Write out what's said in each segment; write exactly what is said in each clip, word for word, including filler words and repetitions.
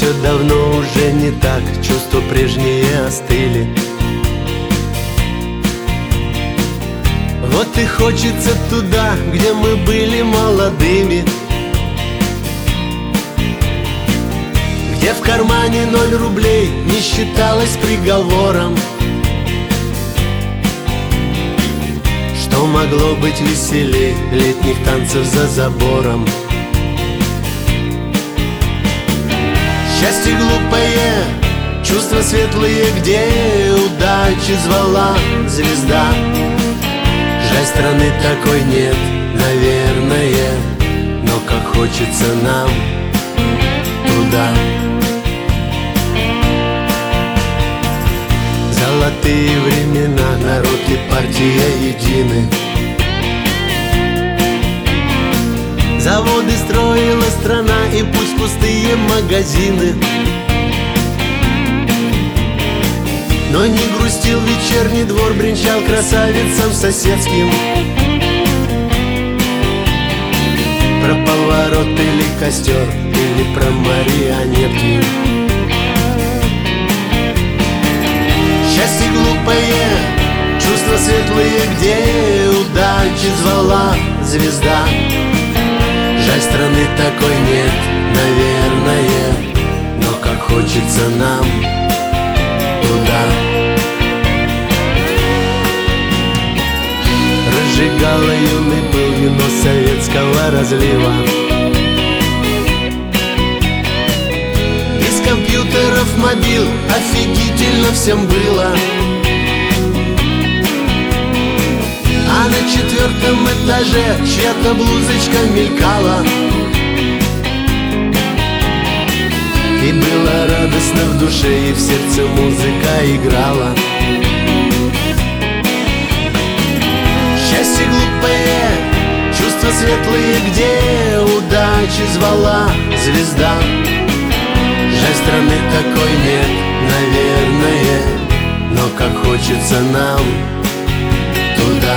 все давно уже не так, чувства прежние остыли. Вот и хочется туда, где мы были молодыми, где в кармане ноль рублей не считалось приговором. Что могло быть веселей летних танцев за забором? Счастье глупое, чувства светлые, где удачи звала звезда. Жаль, страны такой нет, наверное, но как хочется нам туда. Золотые времена, народ и партия едины. Заводы строила страна, и пусть пустые магазины. Но не грустил вечерний двор, бренчал красавицам соседским. Про поворот или костер, или про марионетки. Счастье глупое, чувства светлые, где удачи звала звезда. Жаль, страны такой нет, наверное, но как хочется нам туда. Разжигала юный пыл вино советского разлива. Без компьютеров, мобил, офигительно всем было. А на четвертом этаже чья-то блузочка мелькала. И было радостно в душе, и в сердце музыка играла. Счастье глупое, чувства светлые, где удачи звала звезда. Жаль, страны такой нет, наверное, но как хочется нам туда.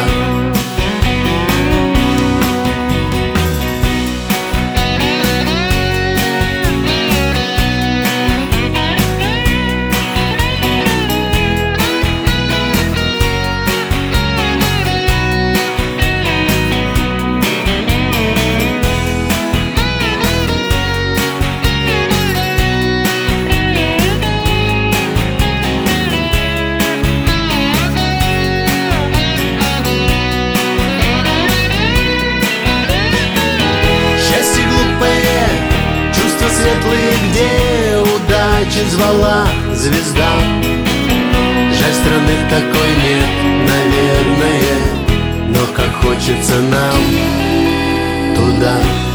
Светлые, где удачи звала звезда. Жаль, страны такой нет, наверное, но как хочется нам туда.